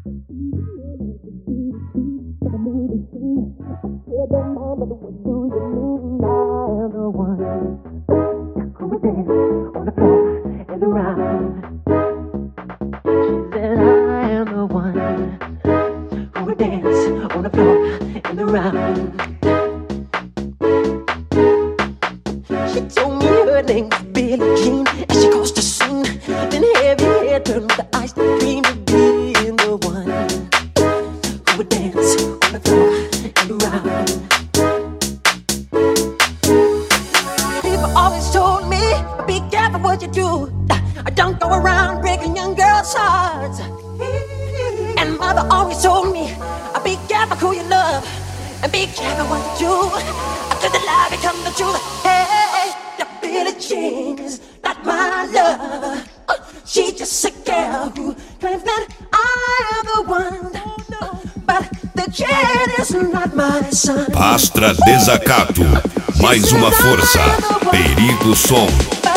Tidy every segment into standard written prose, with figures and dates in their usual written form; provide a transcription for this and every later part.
Astra Desacato, mais uma força, Perigo Som.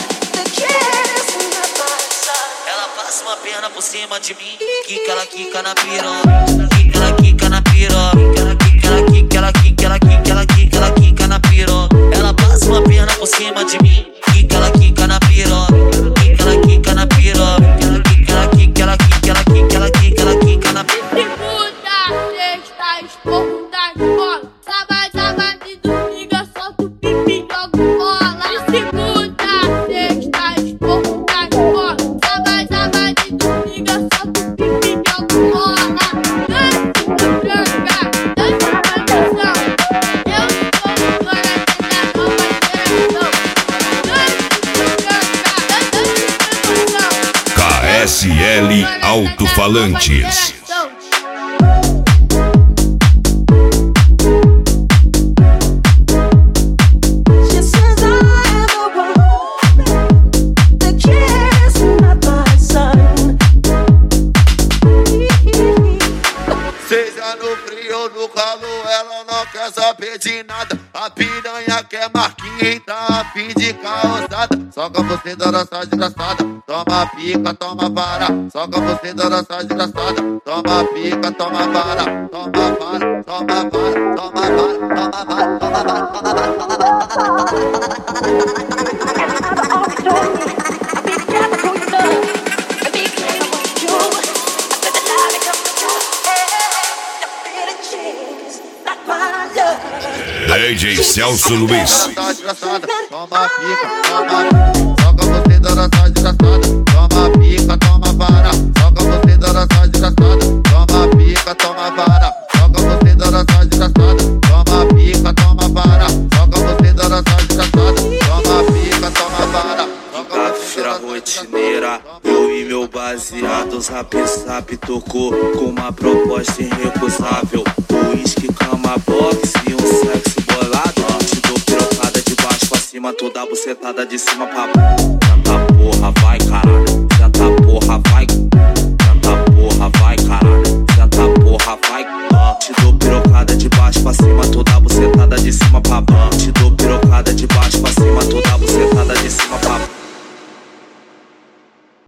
Ela passa uma perna por cima de mim, quica, ela quica na piroca, quica, ela quica na piroca, quica, ela quica, ela quica, ela quica, ela quica, ela quica na piroca. Ela passa uma perna por cima de mim, quica, ela quica na piroca, quica, ela quica na piroca, ela quica, ela quica, ela quica, ela quica, ela quica, ela quica na piroca. Segunda, sexta, esporro da escola. Sábado e domingo eu solto o pipi e jogo bola. De segunda, sexta, esporro da escola. Sábado e domingo eu solto o pipi e jogo bola. Dança, tranca, dança pra atenção. Eu sou agora da nova geração. Dança, tranca, dança pra KSL Alto-Falantes. Quer saber de nada, a piranha quer marquinha, tá a fim de causada. Soca você da nossa desgraçada, toma pica, toma vara. Soca você da nossa desgraçada, toma pica, toma vara. Toma vara, toma vara, toma vara, toma vara, toma vara, toma vara, toma vara. DJ Celso Luiz. Toma pica, toma. Soca você da nossa desgraçada, toma pica, toma vara. Soca você da nossa desgraçada, toma pica, toma vara. Soca você da nossa desgraçada, toma pica, toma vara. Soca você da nossa desgraçada, toma pica, toma vara. Quinta-feira rotineira, eu e meu baseado, zap tocou com uma proposta irrecusável. Uísque, cama, boxe e um sexo bolado. Te dou pirocada de baixo pra cima, toda bucetada de cima pra porra, vai caralho.